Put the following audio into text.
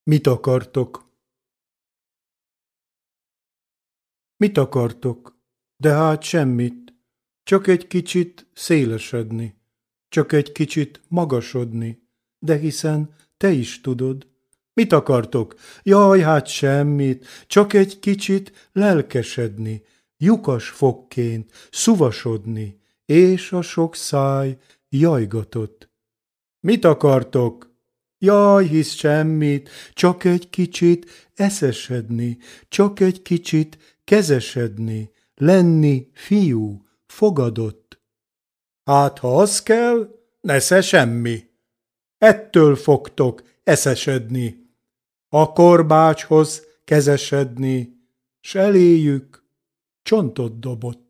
Mit akartok? Mit akartok? De hát semmit. Csak egy kicsit szélesedni. Csak egy kicsit magasodni. De hiszen te is tudod. Mit akartok? Jaj, hát semmit. Csak egy kicsit lelkesedni. Lyukas fokként szuvasodni. És a sok száj jajgatott. Mit akartok? Jaj, hisz semmit, csak egy kicsit eszesedni, csak egy kicsit kezesedni, lenni fiú, fogadott. Hát, ha az kell, nesze semmi. Ettől fogtok eszesedni, a korbácshoz kezesedni, s eléjük csontot dobott.